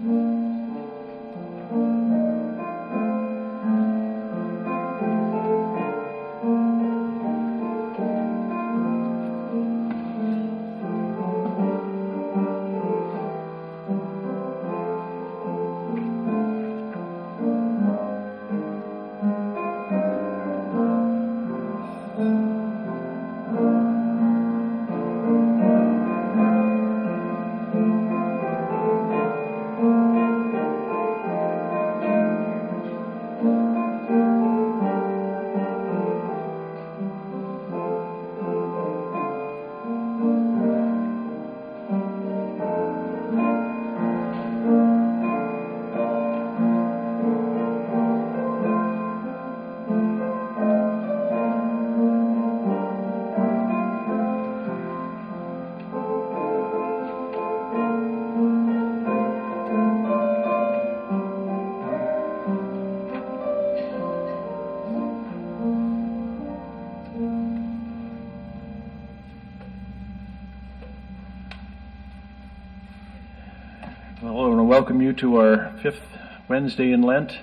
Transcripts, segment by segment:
Well, I want to welcome you to our fifth Wednesday in Lent.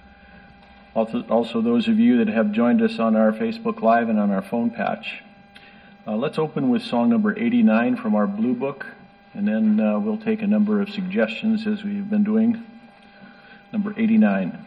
Also those of you that have joined us on our Facebook Live and on our phone patch. Let's open with song number 89 from our Blue Book, and then we'll take a number of suggestions as we've been doing. Number 89.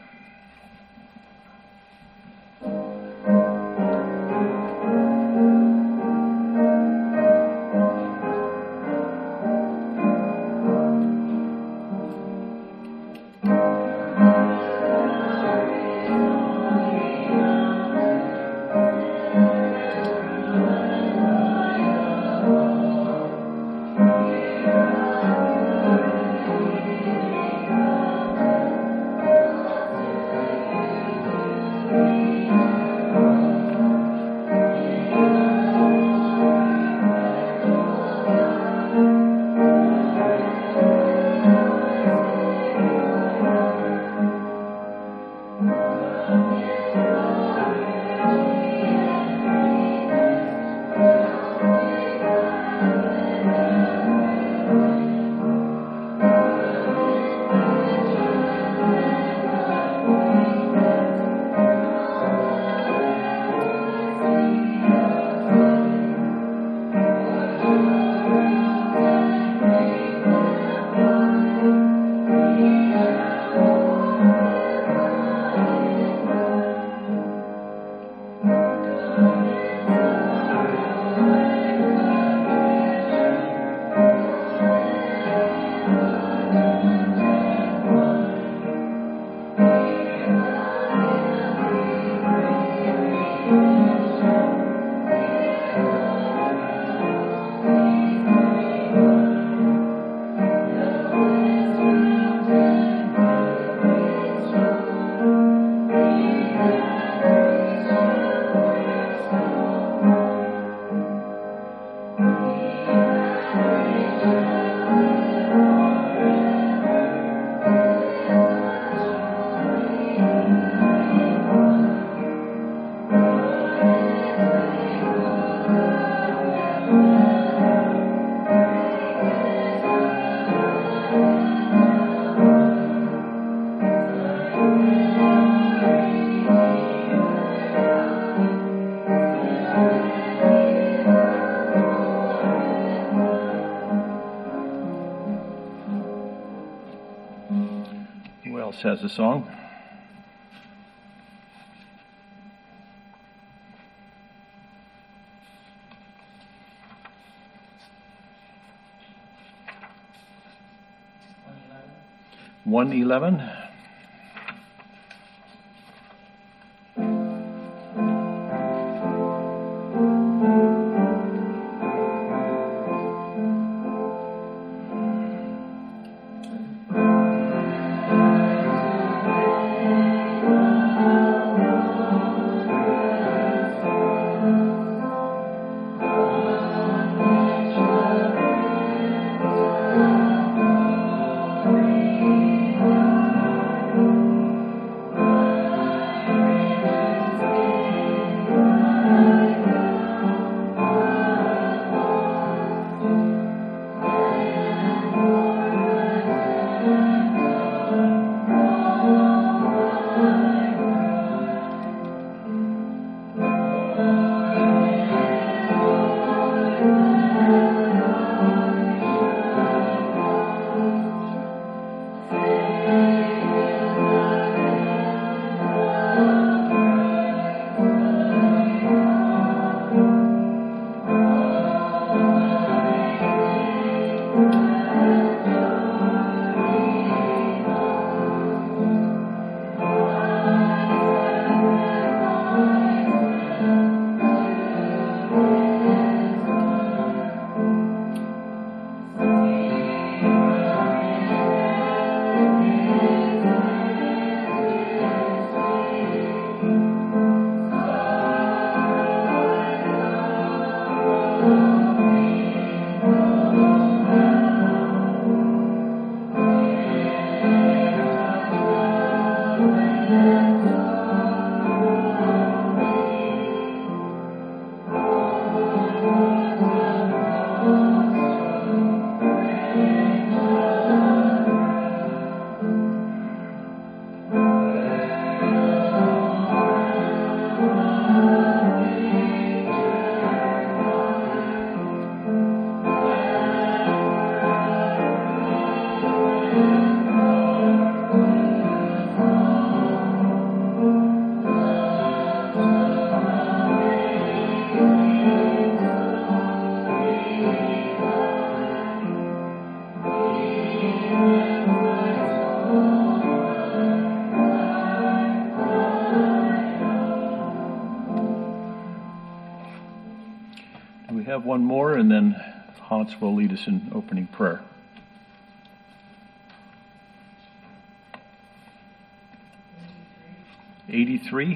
Who else has a song? One 11. have one more, and then Hans will lead us in opening prayer. '83.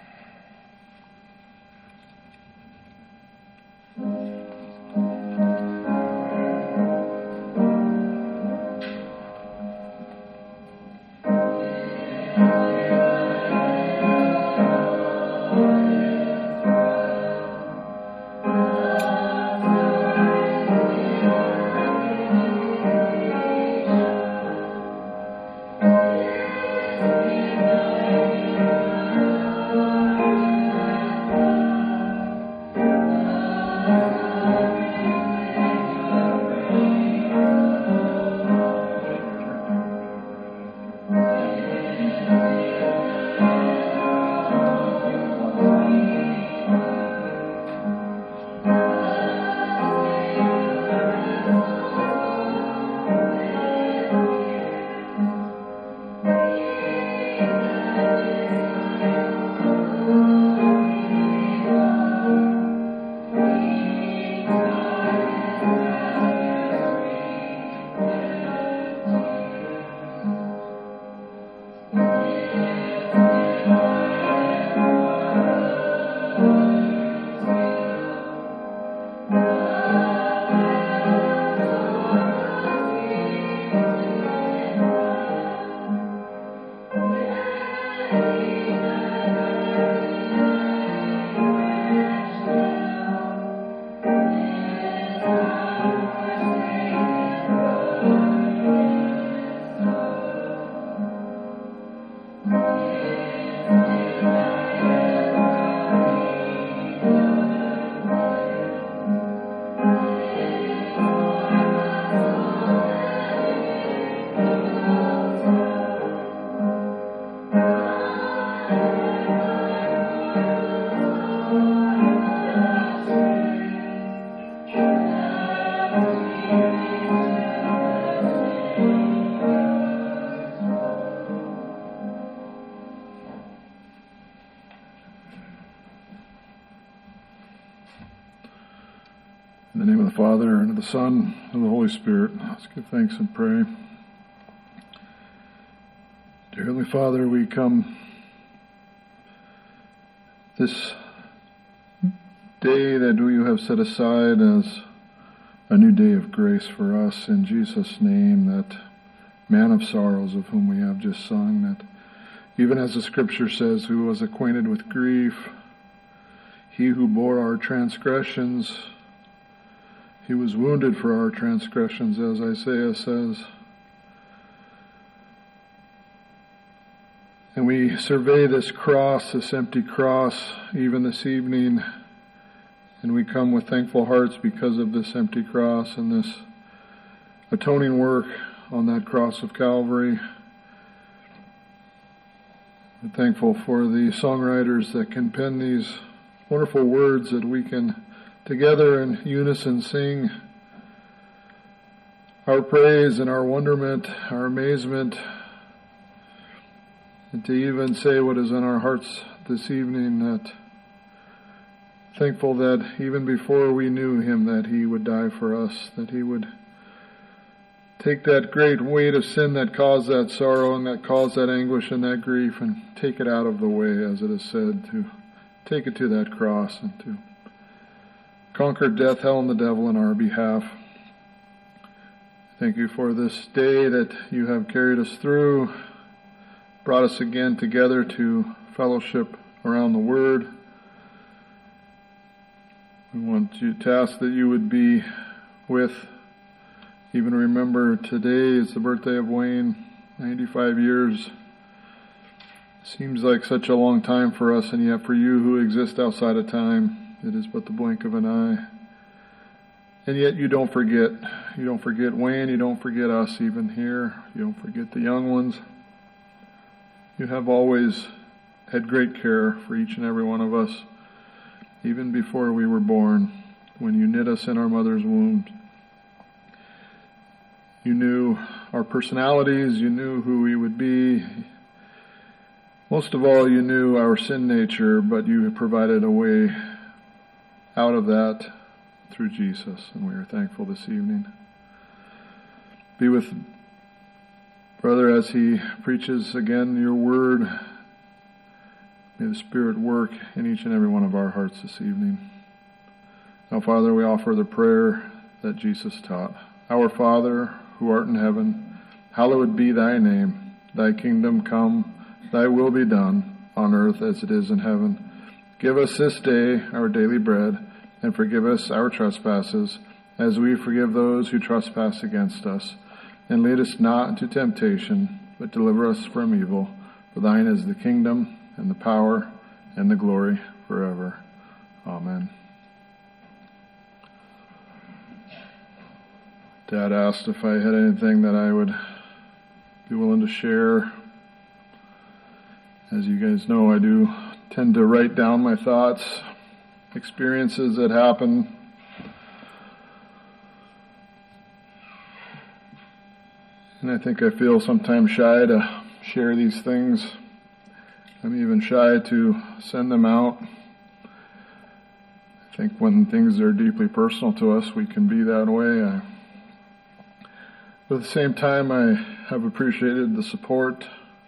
In the name of the Father, and of the Son, and of the Holy Spirit, let's give thanks and pray. Dear Heavenly Father, we come this day that you have set aside as a new day of grace for us in Jesus' name, that man of sorrows of whom we have just sung, that even as the scripture says, who was acquainted with grief, he who bore our transgressions, he was wounded for our transgressions, as Isaiah says. And we survey this cross, this empty cross, even this evening, and we come with thankful hearts because of this empty cross and this atoning work on that cross of Calvary. We're thankful for the songwriters that can pen these wonderful words that we can together in unison sing our praise and our wonderment, our amazement, and to even say what is in our hearts this evening, that thankful that even before we knew him, that he would die for us, that he would take that great weight of sin that caused that sorrow and that caused that anguish and that grief and take it out of the way, as it is said, to take it to that cross and to conquer death, hell, and the devil in our behalf. Thank you for this day that you have carried us through, brought us again together to fellowship around the Word. We want to ask that you would be with, even remember today is the birthday of Wayne, 95 years. Seems like such a long time for us, and yet for you who exist outside of time, it is but the blink of an eye. And yet you don't forget. You don't forget Wayne. You don't forget us even here. You don't forget the young ones. You have always had great care for each and every one of us, even before we were born, when you knit us in our mother's womb. You knew our personalities. You knew who we would be. Most of all, you knew our sin nature, but you provided a way out of that through Jesus, and we are thankful this evening. Be with Brother as he preaches again your word. May the Spirit work in each and every one of our hearts this evening. Now, Father, we offer the prayer that Jesus taught. Our Father, who art in heaven, hallowed be thy name. Thy kingdom come, thy will be done, on earth as it is in heaven. Give us this day our daily bread, and forgive us our trespasses, as we forgive those who trespass against us. And lead us not into temptation, but deliver us from evil. For thine is the kingdom, and the power, and the glory forever. Amen. Dad asked if I had anything that I would be willing to share. As you guys know, I do tend to write down my thoughts, experiences that happen. And I think I feel sometimes shy to share these things. I'm even shy to send them out. I think when things are deeply personal to us, we can be that way. But at the same time, I have appreciated the support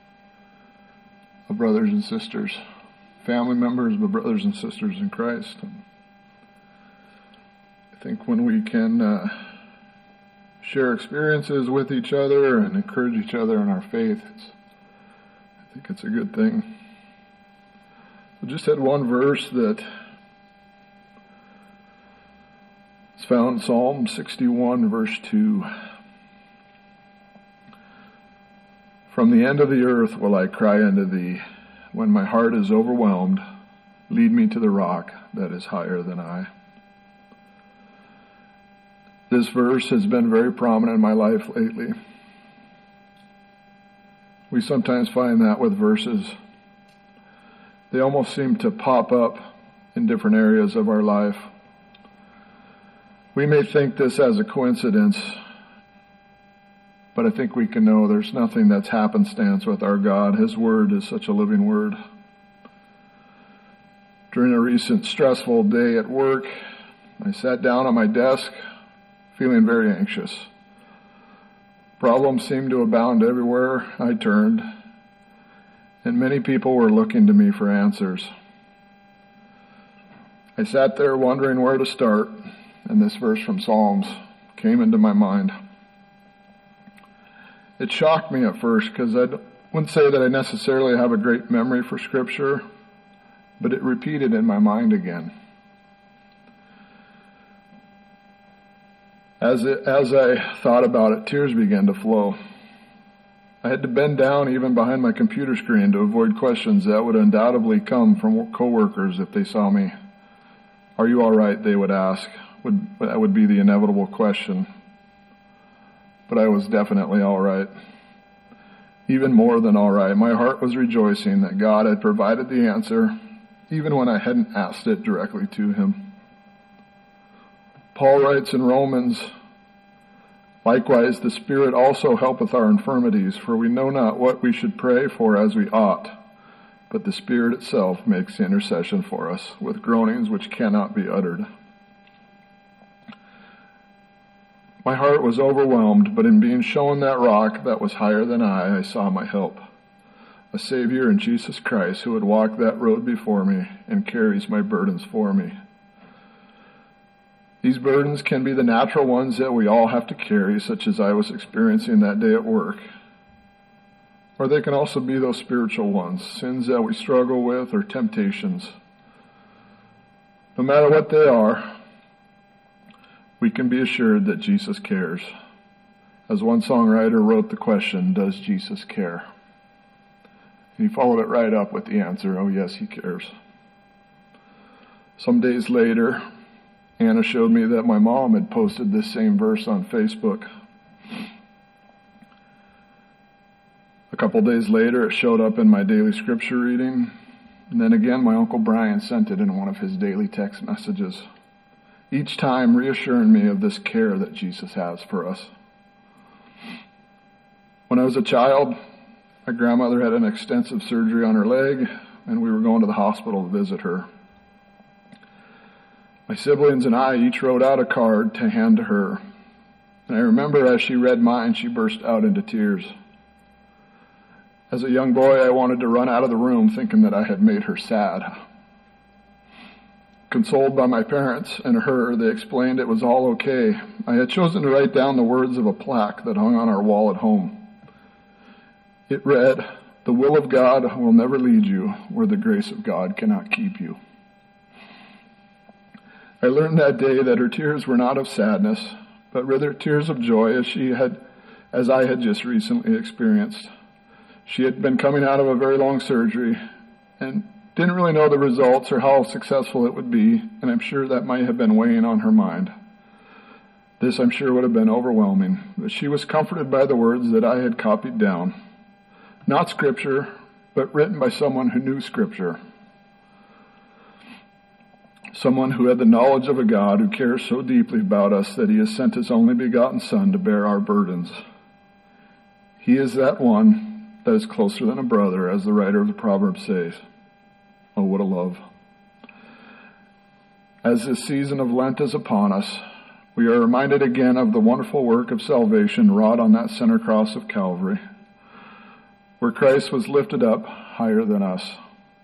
of brothers and sisters, family members, but brothers and sisters in Christ. And I think when we can share experiences with each other and encourage each other in our faith, I think it's a good thing. I just had one verse that is found in Psalm 61, verse 2. From the end of the earth will I cry unto thee. When my heart is overwhelmed, lead me to the rock that is higher than I. This verse has been very prominent in my life lately. We sometimes find that with verses. They almost seem to pop up in different areas of our life. We may think this as a coincidence, but I think we can know there's nothing that's happenstance with our God. His word is such a living word. During a recent stressful day at work, I sat down at my desk feeling very anxious. Problems seemed to abound everywhere I turned, and many people were looking to me for answers. I sat there wondering where to start, and this verse from Psalms came into my mind. It shocked me at first because I wouldn't say that I necessarily have a great memory for Scripture, but it repeated in my mind again. As I thought about it, tears began to flow. I had to bend down even behind my computer screen to avoid questions that would undoubtedly come from coworkers if they saw me. Are you all right? They would ask. That would be the inevitable question. But I was definitely all right. Even more than all right. My heart was rejoicing that God had provided the answer, even when I hadn't asked it directly to Him. Paul writes in Romans, likewise, the Spirit also helpeth our infirmities, for we know not what we should pray for as we ought, but the Spirit itself makes intercession for us with groanings which cannot be uttered. My heart was overwhelmed, but in being shown that rock that was higher than I saw my help. A Savior in Jesus Christ who had walked that road before me and carries my burdens for me. These burdens can be the natural ones that we all have to carry, such as I was experiencing that day at work. Or they can also be those spiritual ones, sins that we struggle with or temptations. No matter what they are, we can be assured that Jesus cares. As one songwriter wrote the question, does Jesus care? And he followed it right up with the answer, oh yes, He cares. Some days later, Anna showed me that my mom had posted this same verse on Facebook. A couple days later, it showed up in my daily scripture reading. And then again, my Uncle Brian sent it in one of his daily text messages, each time reassuring me of this care that Jesus has for us. When I was a child, my grandmother had an extensive surgery on her leg, and we were going to the hospital to visit her. My siblings and I each wrote out a card to hand to her. And I remember as she read mine, she burst out into tears. As a young boy, I wanted to run out of the room thinking that I had made her sad. Consoled by my parents and her, they explained it was all okay. I had chosen to write down the words of a plaque that hung on our wall at home. It read, "The will of God will never lead you where the grace of God cannot keep you." I learned that day that her tears were not of sadness, but rather tears of joy as I had just recently experienced. She had been coming out of a very long surgery and didn't really know the results or how successful it would be, and I'm sure that might have been weighing on her mind. This, I'm sure, would have been overwhelming, but she was comforted by the words that I had copied down. Not Scripture, but written by someone who knew Scripture. Someone who had the knowledge of a God who cares so deeply about us that he has sent his only begotten Son to bear our burdens. He is that one that is closer than a brother, as the writer of the Proverbs says. Oh, what a love. As this season of Lent is upon us, we are reminded again of the wonderful work of salvation wrought on that center cross of Calvary, where Christ was lifted up higher than us.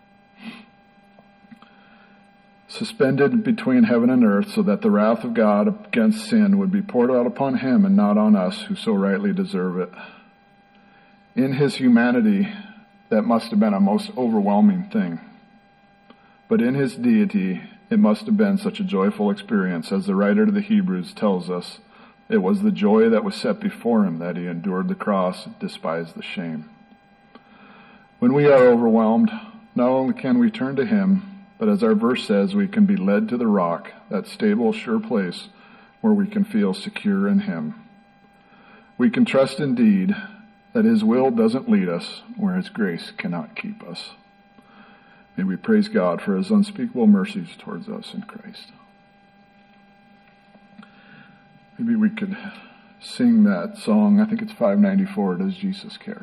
Suspended between heaven and earth so that the wrath of God against sin would be poured out upon him and not on us who so rightly deserve it. In his humanity, that must have been a most overwhelming thing. But in his deity, it must have been such a joyful experience, as the writer to the Hebrews tells us. It was the joy that was set before him that he endured the cross, despised the shame. When we are overwhelmed, not only can we turn to him, but as our verse says, we can be led to the rock, that stable, sure place where we can feel secure in him. We can trust indeed that his will doesn't lead us where his grace cannot keep us. May we praise God for his unspeakable mercies towards us in Christ. Maybe we could sing that song. I think it's 594, Does Jesus Care?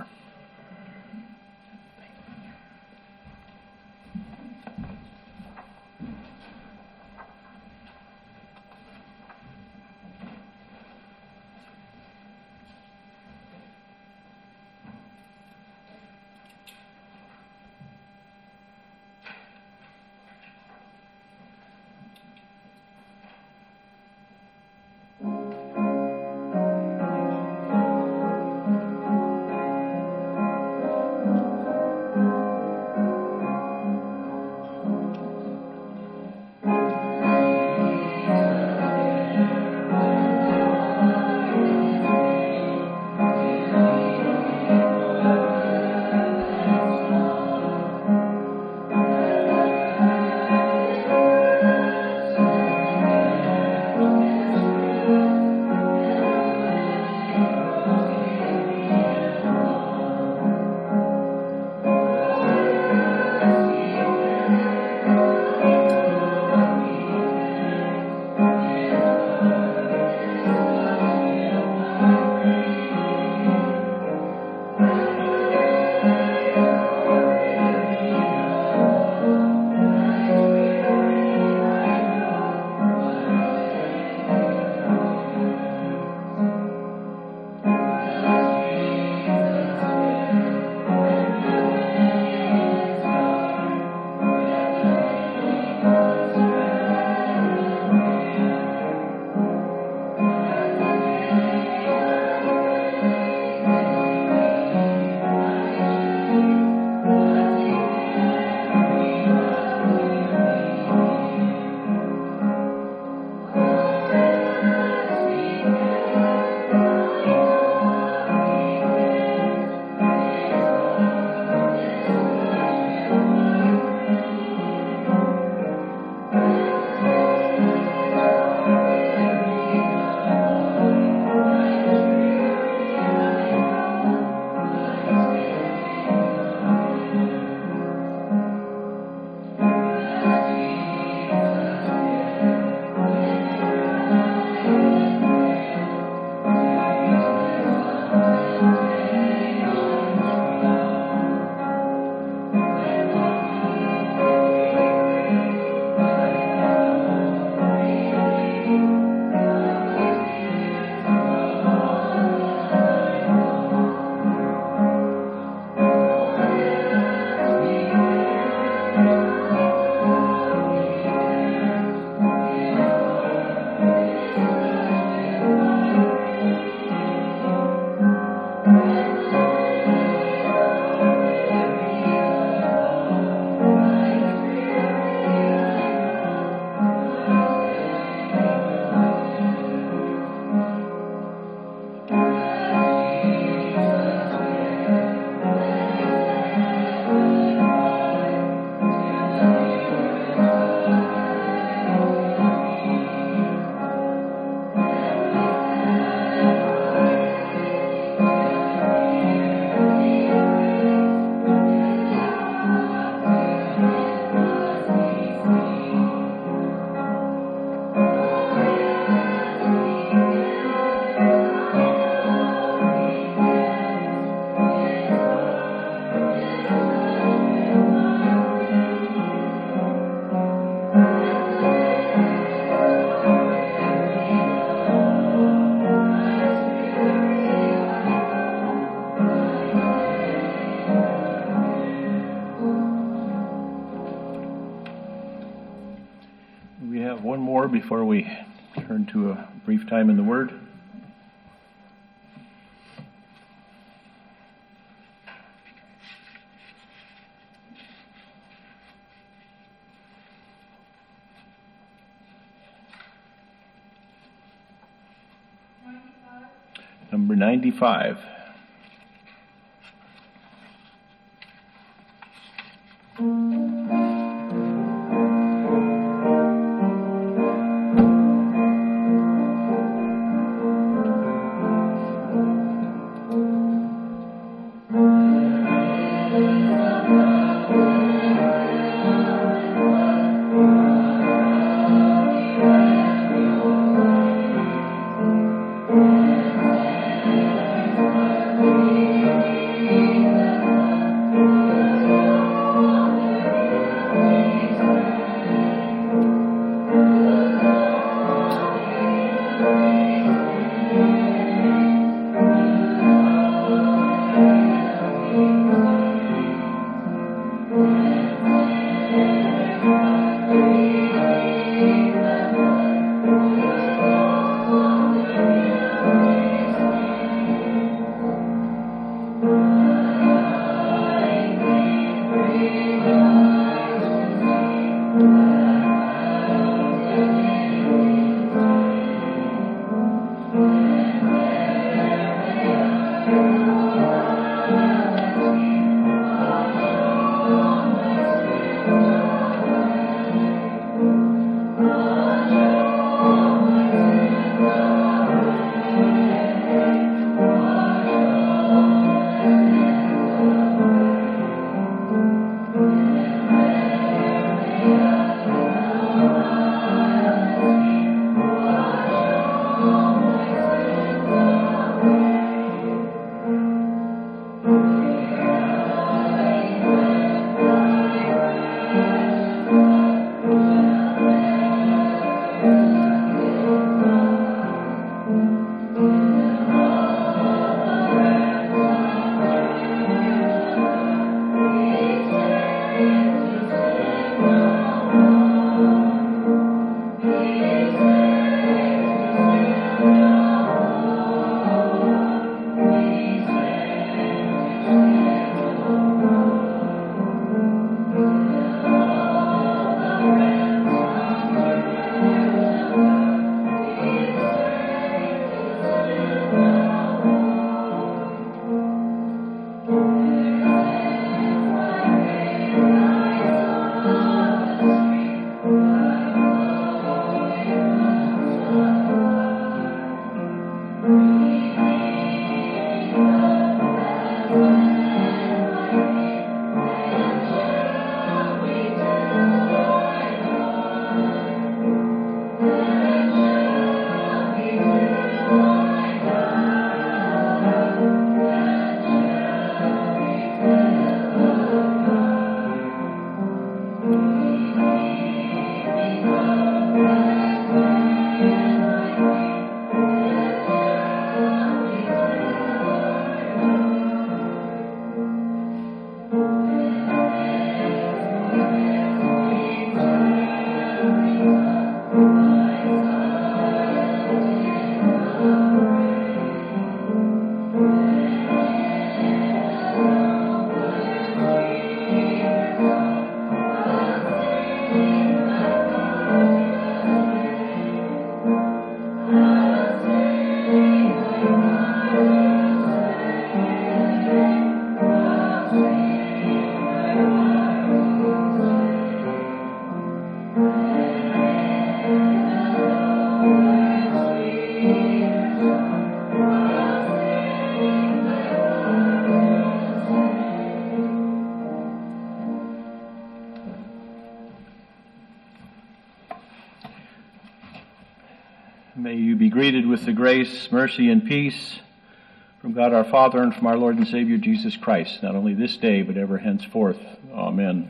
before we turn to a brief time in the Word? Number 95. May you be greeted with the grace, mercy, and peace from God our Father and from our Lord and Savior Jesus Christ, not only this day, but ever henceforth. Amen.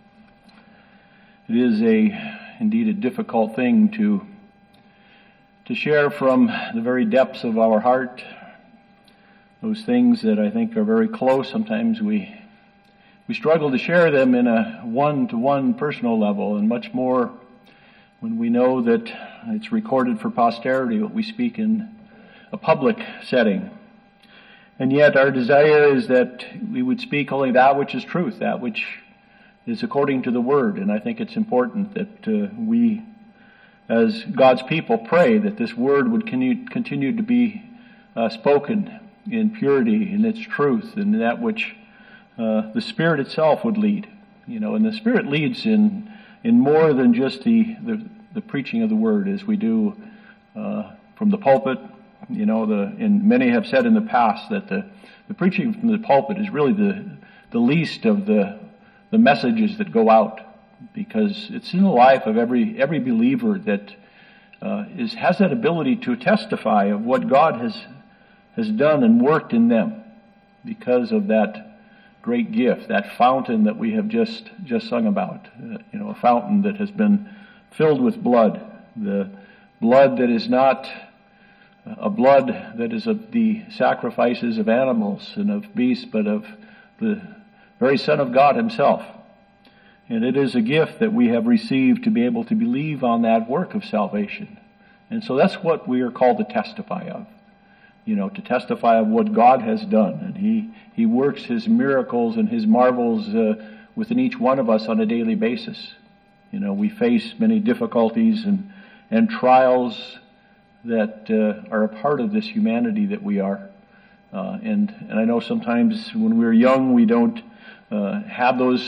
It is indeed a difficult thing to share from the very depths of our heart, those things that I think are very close. Sometimes we struggle to share them in a one-to-one personal level, and much more when we know that it's recorded for posterity what we speak in a public setting. And yet our desire is that we would speak only that which is truth, that which is according to the Word. And I think it's important that we, as God's people, pray that this Word would continue to be spoken in purity, in its truth, and that which the Spirit itself would lead. And the Spirit leads in more than just the preaching of the Word, as we do from the pulpit. And many have said in the past that the preaching from the pulpit is really the least of the messages that go out, because it's in the life of every believer that has that ability to testify of what God has done and worked in them because of that great gift, that fountain that we have just sung about. A fountain that has been filled with blood, the blood that is not a blood that is of the sacrifices of animals and of beasts, but of the very Son of God Himself. And it is a gift that we have received to be able to believe on that work of salvation. And so that's what we are called to testify of. To testify of what God has done. And He works His miracles and His marvels within each one of us on a daily basis. We face many difficulties and trials that are a part of this humanity that we are. And I know sometimes when we're young we don't have those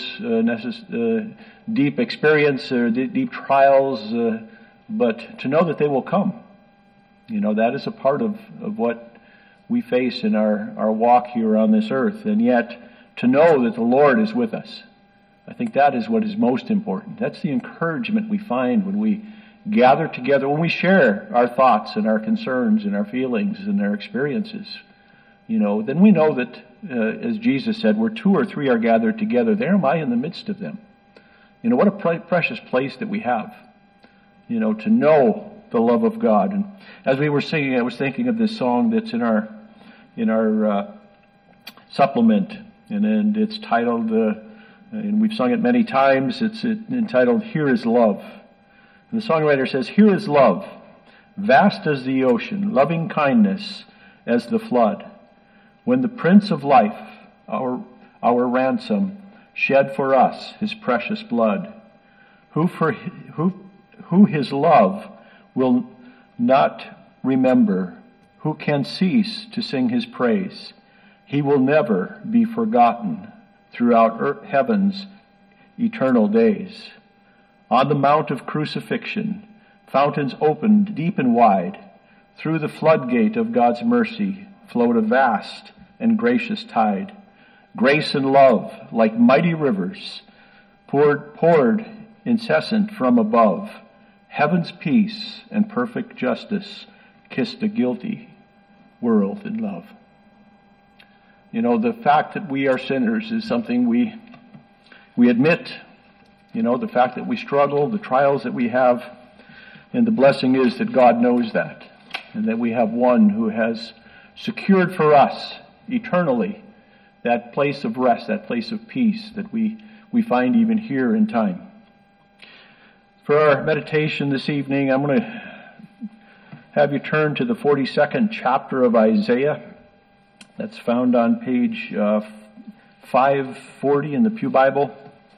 deep experience or deep trials, but to know that they will come. That is a part of what we face in our walk here on this earth. And yet, to know that the Lord is with us, I think that is what is most important. That's the encouragement we find when we gather together, when we share our thoughts and our concerns and our feelings and our experiences. Then we know that, as Jesus said, where two or three are gathered together, there am I in the midst of them. What a precious place that we have, to know the love of God. And as we were singing, I was thinking of this song that's in our supplement, and it's titled, and we've sung it many times, it's entitled, Here is Love. And the songwriter says, Here is love, vast as the ocean, loving kindness as the flood. When the Prince of Life, our ransom, shed for us His precious blood, who His love will not remember, who can cease to sing His praise? He will never be forgotten throughout heaven's eternal days. On the mount of crucifixion, fountains opened deep and wide. Through the floodgate of God's mercy flowed a vast and gracious tide. Grace and love, like mighty rivers, poured incessant from above. Heaven's peace and perfect justice kissed a guilty world in love. The fact that we are sinners is something we admit. The fact that we struggle, the trials that we have, and the blessing is that God knows that, and that we have one who has secured for us eternally that place of rest, that place of peace that we find even here in time. For our meditation this evening, I'm going to have you turn to the 42nd chapter of Isaiah. That's found on page 540 in the Pew Bible.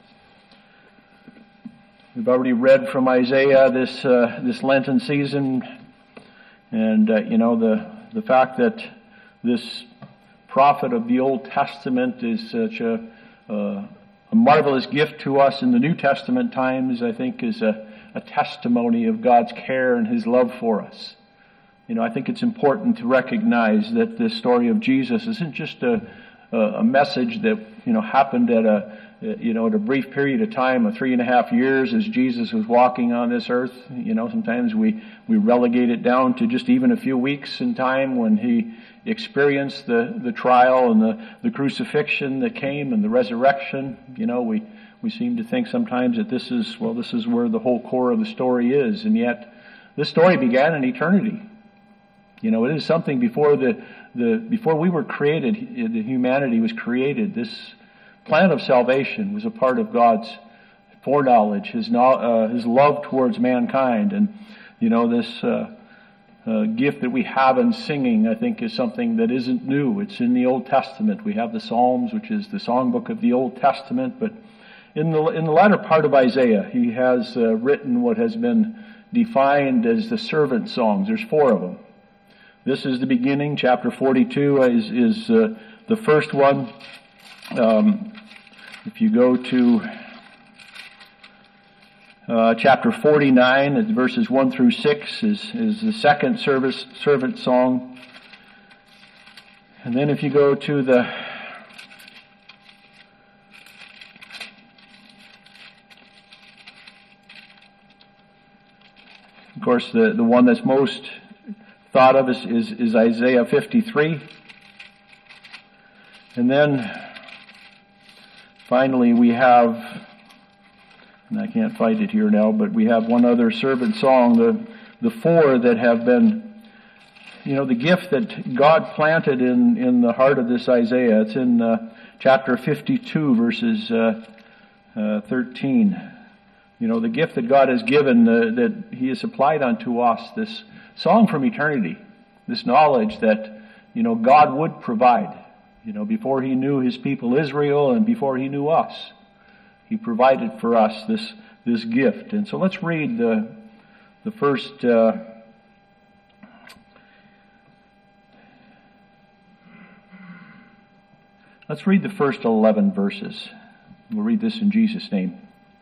We've already read from Isaiah this Lenten season, and the fact that this prophet of the Old Testament is such a marvelous gift to us in the New Testament times, I think, is a testimony of God's care and His love for us. I think it's important to recognize that the story of Jesus isn't just a message that happened at a brief period of time of 3.5 years as Jesus was walking on this earth. Sometimes we relegate it down to just even a few weeks in time when He experienced the trial and the crucifixion that came and the resurrection. We seem to think sometimes that this is where the whole core of the story is, and yet this story began in eternity. It is something before before we were created, the humanity was created. This plan of salvation was a part of God's foreknowledge, his love towards mankind. And, this gift that we have in singing, I think, is something that isn't new. It's in the Old Testament. We have the Psalms, which is the songbook of the Old Testament, but in the latter part of Isaiah, he has written what has been defined as the servant songs. There's 4 of them. This is the beginning. Chapter 42 is the first one. If you go to chapter 49, verses 1 through 6 is the second servant song. And then if you go to of course, the one that's most thought of is Isaiah 53. And then finally we have, and I can't find it here now, but we have one other servant song, the 4 that have been, the gift that God planted in the heart of this Isaiah. It's in chapter 52, verses 13. The gift that God has given, that He has supplied unto us, this song from eternity, this knowledge that, God would provide. Before He knew His people Israel and before He knew us, He provided for us this gift. And so let's read the first let's read the first 11 verses. We'll read this in Jesus' name.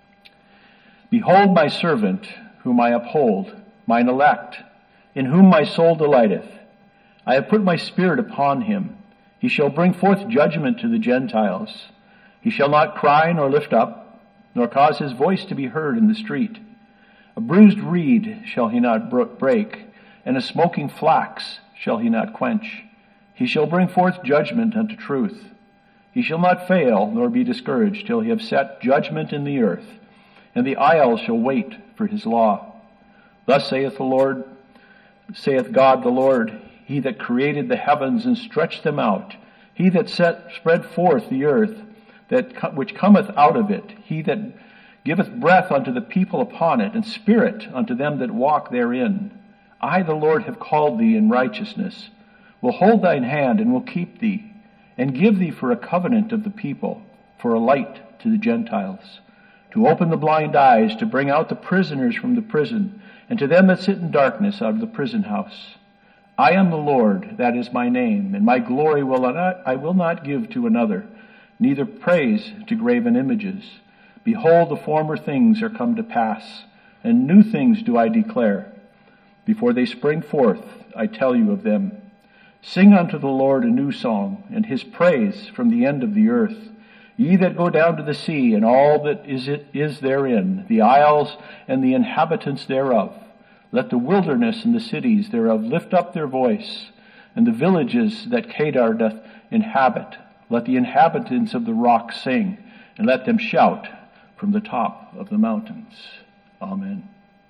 Behold my servant, whom I uphold, mine elect, in whom my soul delighteth. I have put my spirit upon him. He shall bring forth judgment to the Gentiles. He shall not cry nor lift up, nor cause his voice to be heard in the street. A bruised reed shall he not break, and a smoking flax shall he not quench. He shall bring forth judgment unto truth. He shall not fail nor be discouraged till he have set judgment in the earth, and the isles shall wait for his law. Thus saith God the Lord, He that created the heavens and stretched them out, He that spread forth the earth, which cometh out of it, He that giveth breath unto the people upon it, and spirit unto them that walk therein. I, the Lord, have called thee in righteousness, will hold thine hand, and will keep thee, and give thee for a covenant of the people, for a light to the Gentiles, to open the blind eyes, to bring out the prisoners from the prison, and to them that sit in darkness out of the prison house. I am the Lord, that is my name, and my glory I will not give to another, neither praise to graven images. Behold, the former things are come to pass, and new things do I declare. Before they spring forth, I tell you of them. Sing unto the Lord a new song, and His praise from the end of the earth. Ye that go down to the sea, and all that is therein, the isles and the inhabitants thereof. Let the wilderness and the cities thereof lift up their voice, and the villages that Kedar doth inhabit. Let the inhabitants of the rock sing, and let them shout from the top of the mountains. Amen.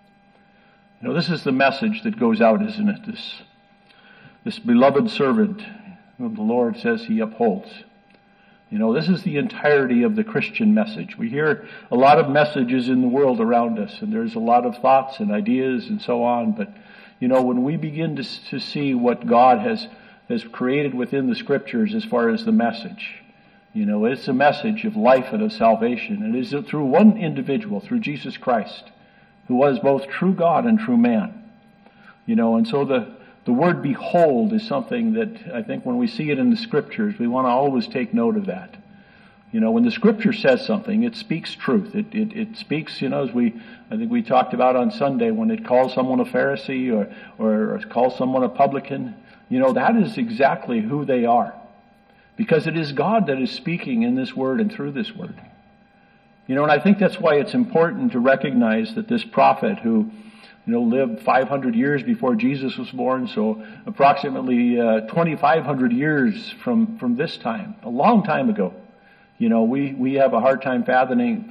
This is the message that goes out, isn't it? This beloved servant whom the Lord says He upholds. This is the entirety of the Christian message. We hear a lot of messages in the world around us, and there's a lot of thoughts and ideas and so on, but, when we begin to see what God has created within the Scriptures as far as the message, it's a message of life and of salvation. And it is through one individual, through Jesus Christ, who was both true God and true man. And so the word behold is something that I think when we see it in the Scriptures, we want to always take note of that. When the Scripture says something, it speaks truth. It speaks, as I think we talked about on Sunday, when it calls someone a Pharisee or calls someone a publican, that is exactly who they are. Because it is God that is speaking in this word and through this word. And I think that's why it's important to recognize that this prophet who lived 500 years before Jesus was born, so approximately 2,500 years from this time, a long time ago. We have a hard time fathoming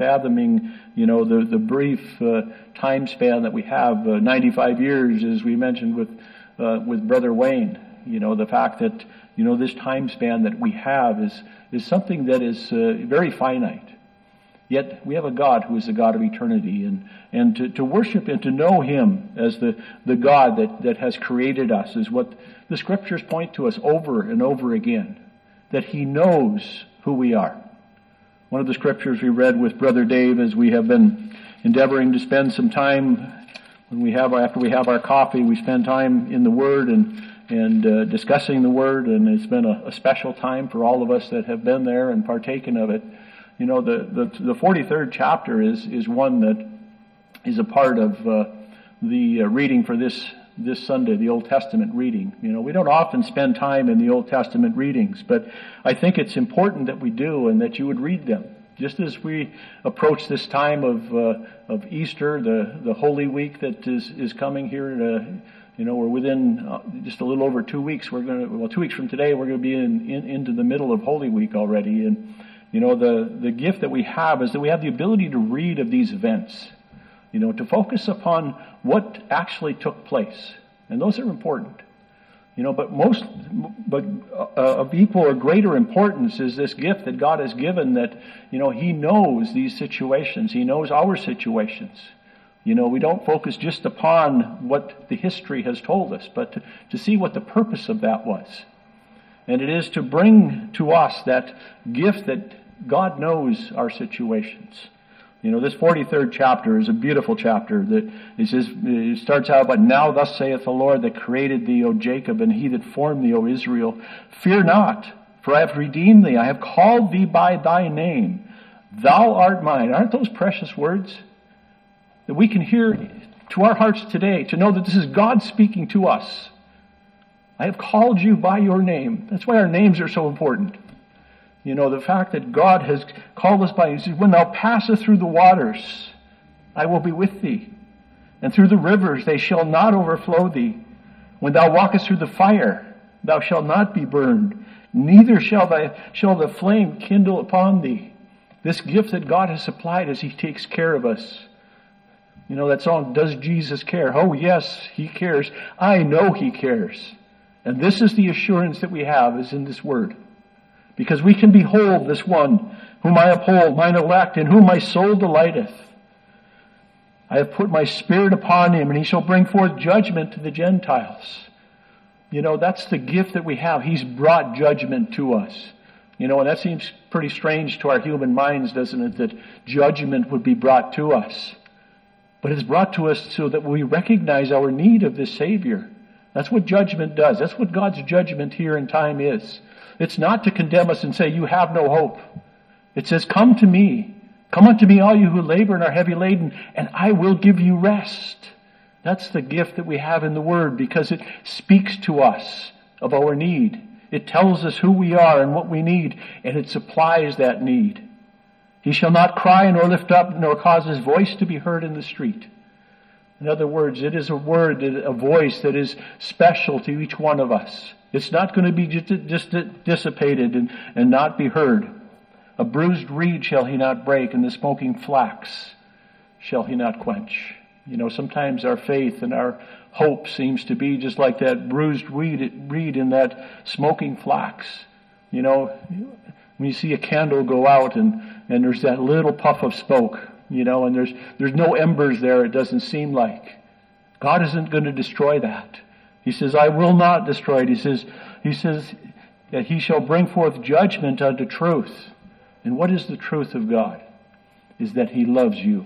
the brief time span that we have, 95 years, as we mentioned with Brother Wayne. The fact that, this time span that we have is something that is very finite. Yet we have a God who is the God of eternity, and to worship and to know Him as the God that has created us is what the Scriptures point to us over and over again, that He knows who we are. One of the Scriptures we read with Brother Dave as we have been endeavoring to spend some time after we have our coffee, we spend time in the Word and discussing the Word, and it's been a special time for all of us that have been there and partaken of it. You know, the 43rd chapter is one that is a part of the reading for this Sunday, the Old Testament reading. You know, we don't often spend time in the Old Testament readings, but I think it's important that we do and that you would read them. Just as we approach this time of Easter, the Holy Week that is coming here, you know, we're within just a little over 2 weeks. 2 weeks from today, we're going to be into the middle of Holy Week already. And you know, the gift that we have is that we have the ability to read of these events. You know, to focus upon what actually took place, and those are important. You know, but of equal or greater importance is this gift that God has given, that, you know, He knows these situations. He knows our situations. You know, we don't focus just upon what the history has told us, but to see what the purpose of that was. And it is to bring to us that gift that God knows our situations. You know, this 43rd chapter is a beautiful chapter. That it starts out, "But now thus saith the Lord that created thee, O Jacob, and He that formed thee, O Israel. Fear not, for I have redeemed thee. I have called thee by thy name. Thou art mine." Aren't those precious words that we can hear to our hearts today, to know that this is God speaking to us? I have called you by your name. That's why our names are so important. You know, the fact that God has called us by, He says, "When thou passest through the waters, I will be with thee. And through the rivers, they shall not overflow thee. When thou walkest through the fire, thou shalt not be burned. Neither shall the flame kindle upon thee." This gift that God has supplied as He takes care of us. You know that song, "Does Jesus care?" Oh yes, He cares. I know He cares. And this is the assurance that we have, is in this Word. Because we can behold this one whom I uphold, mine elect, in whom my soul delighteth. I have put my Spirit upon Him, and He shall bring forth judgment to the Gentiles. You know, that's the gift that we have. He's brought judgment to us. You know, and that seems pretty strange to our human minds, doesn't it, that judgment would be brought to us. But it's brought to us so that we recognize our need of this Savior. That's what judgment does. That's what God's judgment here in time is. It's not to condemn us and say, "You have no hope." It says, "Come to me. Come unto me, all you who labor and are heavy laden, and I will give you rest." That's the gift that we have in the Word, because it speaks to us of our need. It tells us who we are and what we need, and it supplies that need. "He shall not cry nor lift up, nor cause his voice to be heard in the street." In other words, it is a word, a voice that is special to each one of us. It's not going to be just dissipated and not be heard. "A bruised reed shall He not break, and the smoking flax shall He not quench." You know, sometimes our faith and our hope seems to be just like that bruised reed in that smoking flax. You know, when you see a candle go out and there's that little puff of smoke, you know, and there's no embers there, it doesn't seem like. God isn't going to destroy that. He says, "I will not destroy it." He says that He shall bring forth judgment unto truth. And what is the truth of God? Is that He loves you.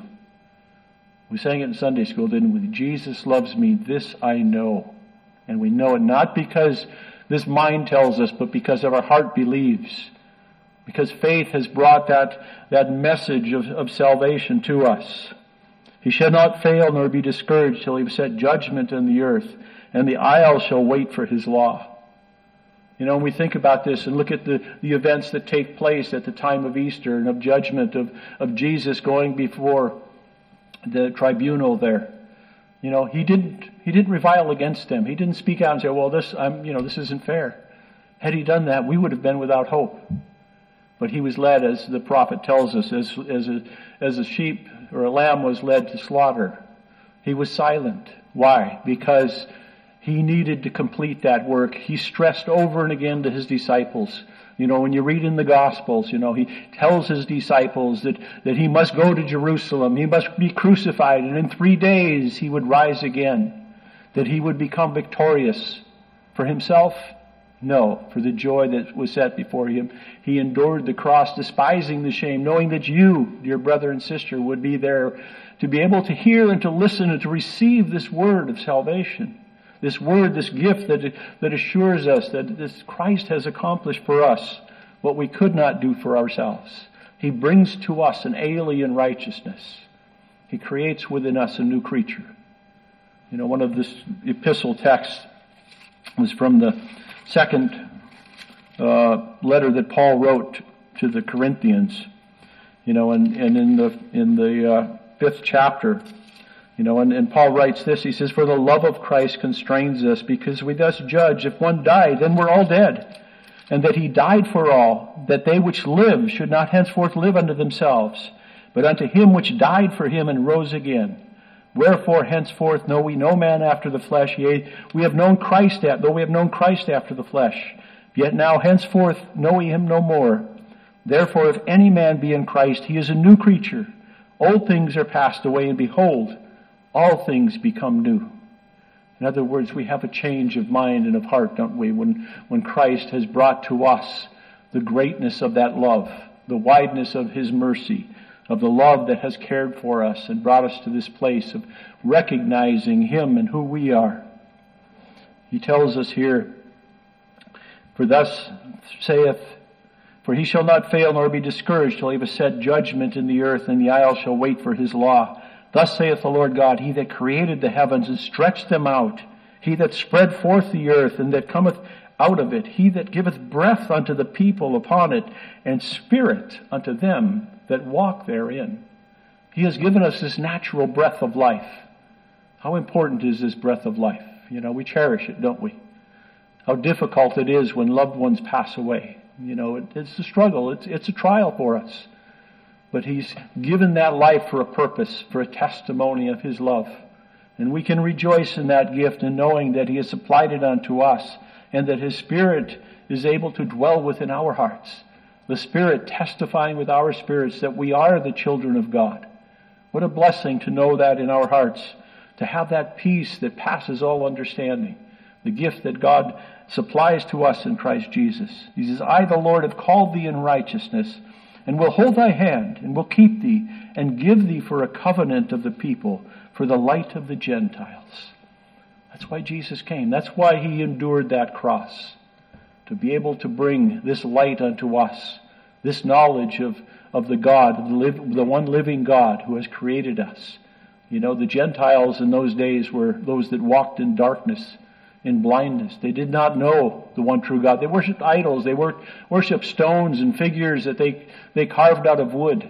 We sang it in Sunday school, didn't we? "Jesus loves me, this I know." And we know it not because this mind tells us, but because our heart believes. Because faith has brought that message of salvation to us. "He shall not fail nor be discouraged till He have set judgment in the earth, and the isles shall wait for His law." You know, when we think about this and look at the events that take place at the time of Easter and of judgment of Jesus going before the tribunal there, you know, He didn't revile against them. He didn't speak out and say, "Well, this isn't fair." Had He done that, we would have been without hope. But He was led, as the prophet tells us, as a sheep or a lamb was led to slaughter. He was silent. Why? Because He needed to complete that work. He stressed over and again to His disciples When you read in the Gospels, he tells his disciples that he must go to Jerusalem, he must be crucified, and in 3 days he would rise again, that he would become victorious. For himself? No. For the joy that was set before him, he endured the cross, despising the shame, knowing that you, dear brother and sister, would be there to be able to hear and to listen and to receive this word of salvation. This word, this gift that assures us that this Christ has accomplished for us what we could not do for ourselves. He brings to us an alien righteousness. He creates within us a new creature. One of this epistle texts was from the second letter that Paul wrote to the Corinthians. And in the 5th chapter, and Paul writes this, he says, "For the love of Christ constrains us, because we thus judge, if one died, then we're all dead. And that he died for all, that they which live should not henceforth live unto themselves, but unto him which died for him and rose again. Wherefore henceforth know we no man after the flesh, yea, we have known Christ, though we have known Christ after the flesh. Yet now henceforth know we him no more. Therefore if any man be in Christ, he is a new creature. Old things are passed away, and behold, all things become new." In other words, we have a change of mind and of heart, don't we, when Christ has brought to us the greatness of that love, the wideness of his mercy, of the love that has cared for us and brought us to this place of recognizing him and who we are. He tells us here, "For thus saith, for he shall not fail nor be discouraged till he have set judgment in the earth, and the isles shall wait for his law. Thus saith the Lord God, he that created the heavens and stretched them out, he that spread forth the earth and that cometh out of it, he that giveth breath unto the people upon it, and spirit unto them that walk therein." He has given us this natural breath of life. How important is this breath of life? We cherish it, don't we? How difficult it is when loved ones pass away. It's a struggle. It's a trial for us. But he's given that life for a purpose, for a testimony of his love. And we can rejoice in that gift and knowing that he has supplied it unto us, and that his Spirit is able to dwell within our hearts. The Spirit testifying with our spirits that we are the children of God. What a blessing to know that in our hearts, to have that peace that passes all understanding. The gift that God supplies to us in Christ Jesus. He says, "I, the Lord, have called thee in righteousness, and will hold thy hand, and will keep thee, and give thee for a covenant of the people, for the light of the Gentiles." That's why Jesus came. That's why he endured that cross. To be able to bring this light unto us, this knowledge of the God, the one living God who has created us. The Gentiles in those days were those that walked in darkness, in blindness. They did not know the one true God. They worshipped idols. They worshipped stones and figures that they carved out of wood.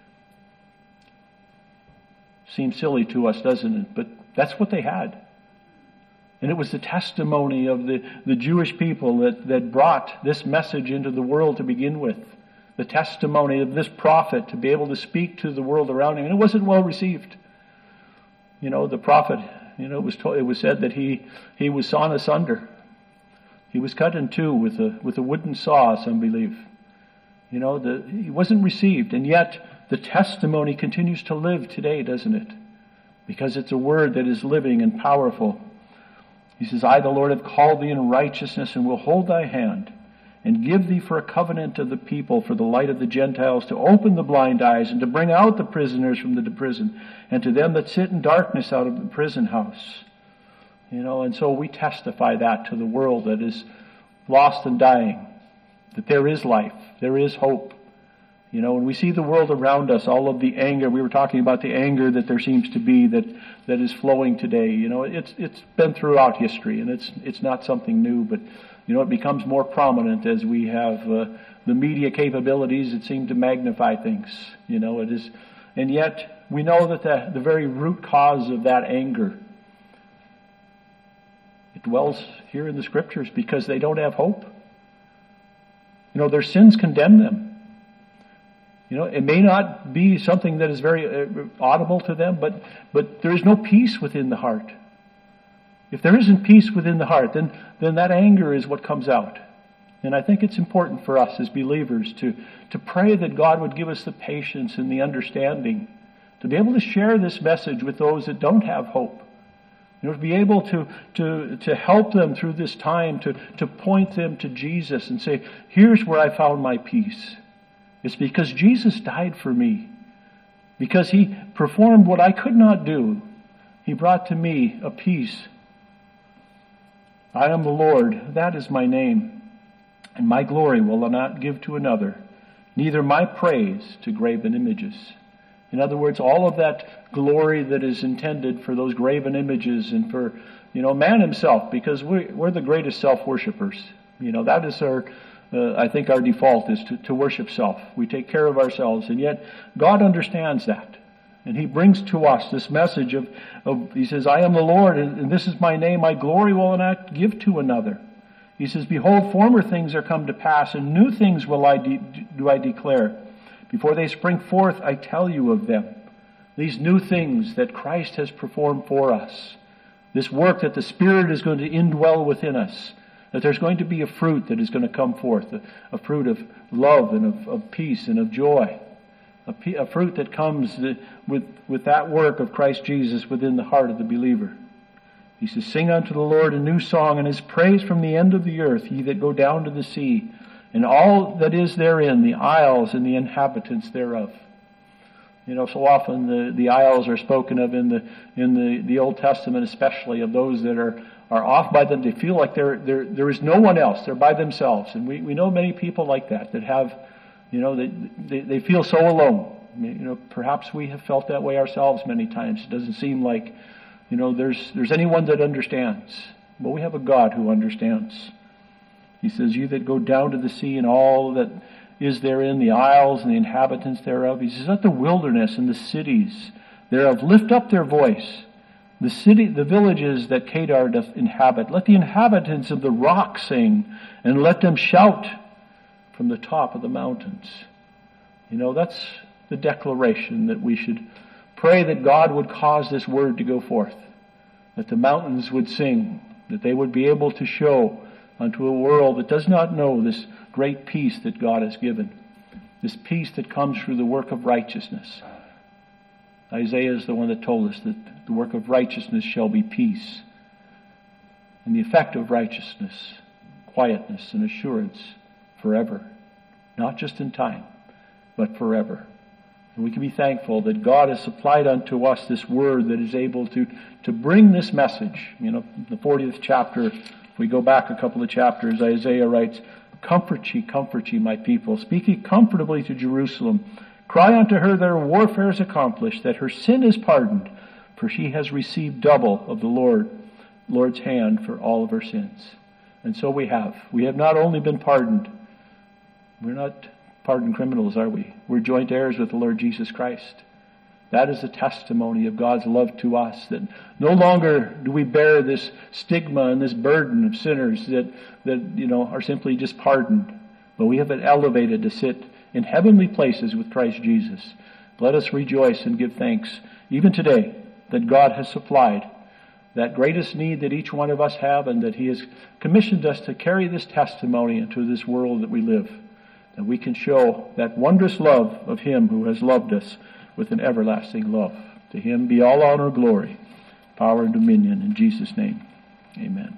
Seems silly to us, doesn't it? But that's what they had. And it was the testimony of the Jewish people that brought this message into the world to begin with. The testimony of this prophet to be able to speak to the world around him. And it wasn't well received. The prophet, it was said that he was sawn asunder. He was cut in two with a wooden saw, some believe. He wasn't received. And yet the testimony continues to live today, doesn't it? Because it's a word that is living and powerful. He says, "I, the Lord, have called thee in righteousness, and will hold thy hand, and give thee for a covenant of the people, for the light of the Gentiles, to open the blind eyes, and to bring out the prisoners from the prison, and to them that sit in darkness out of the prison house." And so we testify that to the world that is lost and dying, that there is life, there is hope. When we see the world around us, all of the anger, we were talking about the anger that there seems to be that is flowing today. It's been throughout history, and it's not something new, but it becomes more prominent as we have the media capabilities that seem to magnify things. It is, and yet we know that the very root cause of that anger, it dwells here in the Scriptures because they don't have hope. Their sins condemn them. It may not be something that is very audible to them, but there is no peace within the heart. If there isn't peace within the heart, then that anger is what comes out. And I think it's important for us as believers to pray that God would give us the patience and the understanding to be able to share this message with those that don't have hope. To be able to help them through this time, to point them to Jesus and say, here's where I found my peace. It's because Jesus died for me. Because He performed what I could not do. He brought to me a peace. I am the Lord, that is my name. And my glory will I not give to another, neither my praise to graven images. In other words, all of that glory that is intended for those graven images and for, man himself, because we're the greatest self-worshippers. That is I think our default is to worship self. We take care of ourselves, and yet God understands that. And He brings to us this message of He says, I am the Lord, and this is my name, my glory will I not give to another. He says, behold, former things are come to pass, and new things will I declare. Before they spring forth, I tell you of them. These new things that Christ has performed for us. This work that the Spirit is going to indwell within us. That there's going to be a fruit that is going to come forth. A fruit of love and of peace and of joy. A fruit that comes with that work of Christ Jesus within the heart of the believer. He says, sing unto the Lord a new song, and His praise from the end of the earth, ye that go down to the sea, and all that is therein, the isles and the inhabitants thereof. So often the isles are spoken of in the Old Testament, especially of those that are off by them. They feel like there is no one else. They're by themselves. And we know many people like that have, they feel so alone. Perhaps we have felt that way ourselves many times. It doesn't seem like, there's anyone that understands. But we have a God who understands. He says, you that go down to the sea and all that is therein, the isles and the inhabitants thereof. He says, let the wilderness and the cities thereof lift up their voice. The villages that Kedar doth inhabit. Let the inhabitants of the rock sing, and let them shout from the top of the mountains. That's the declaration that we should pray that God would cause this word to go forth. That the mountains would sing, that they would be able to show unto a world that does not know this great peace that God has given. This peace that comes through the work of righteousness. Isaiah is the one that told us that the work of righteousness shall be peace. And the effect of righteousness, quietness and assurance forever. Not just in time, but forever. And we can be thankful that God has supplied unto us this word that is able to bring this message. The 40th chapter, if we go back a couple of chapters, Isaiah writes, comfort ye, my people. Speak ye comfortably to Jerusalem. Cry unto her that her warfare is accomplished, that her sin is pardoned, for she has received double of the Lord's hand for all of her sins. And so we have. We have not only been pardoned. We're not pardoned criminals, are we? We're joint heirs with the Lord Jesus Christ. That is a testimony of God's love to us, that no longer do we bear this stigma and this burden of sinners that are simply just pardoned, but we have been elevated to sit in heavenly places with Christ Jesus. Let us rejoice and give thanks, even today, that God has supplied that greatest need that each one of us have, and that He has commissioned us to carry this testimony into this world that we live, that we can show that wondrous love of Him who has loved us with an everlasting love. To Him be all honor, glory, power, and dominion. In Jesus' name, amen.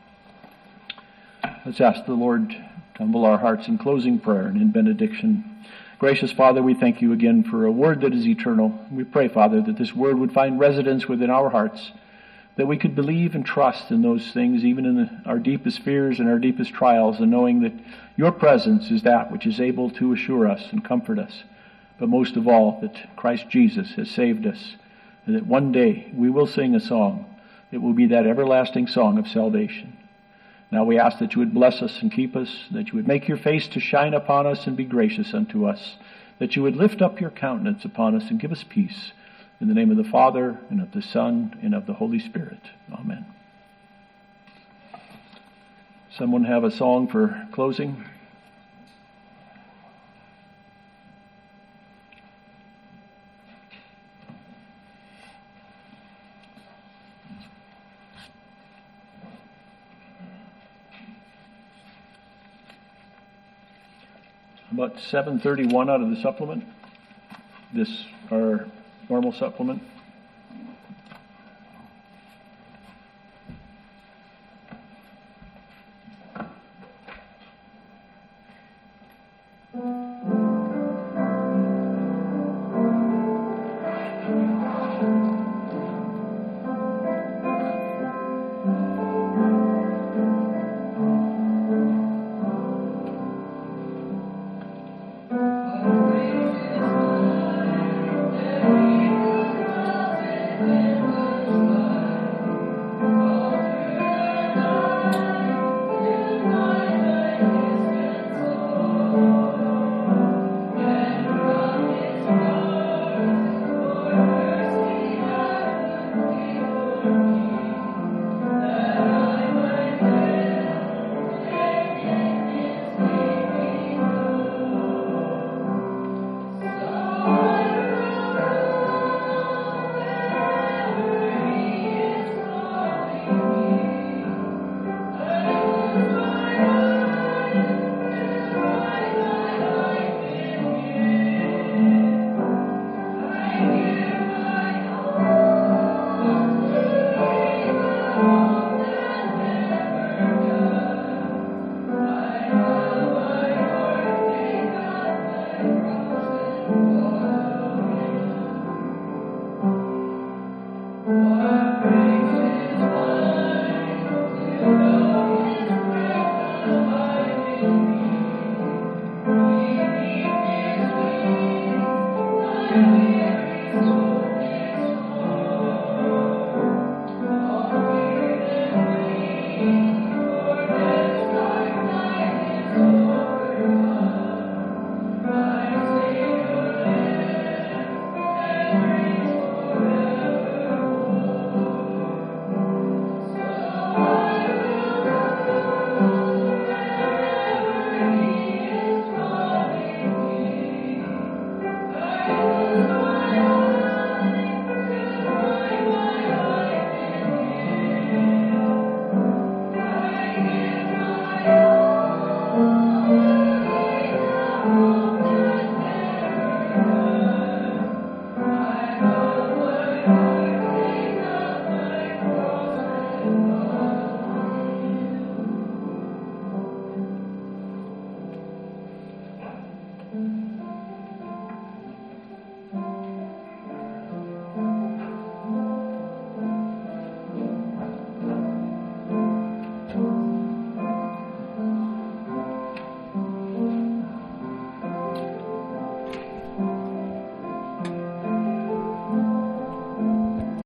Let's ask the Lord to humble our hearts in closing prayer and in benediction. Gracious Father, we thank You again for a word that is eternal. We pray, Father, that this word would find residence within our hearts, that we could believe and trust in those things, even in our deepest fears and our deepest trials, and knowing that Your presence is that which is able to assure us and comfort us. But most of all, that Christ Jesus has saved us, and that one day we will sing a song. It will be that everlasting song of salvation. Now we ask that You would bless us and keep us, that You would make Your face to shine upon us and be gracious unto us, that You would lift up Your countenance upon us and give us peace. In the name of the Father, and of the Son, and of the Holy Spirit. Amen. Someone have a song for closing? About 731 out of the supplement. This, our normal supplement.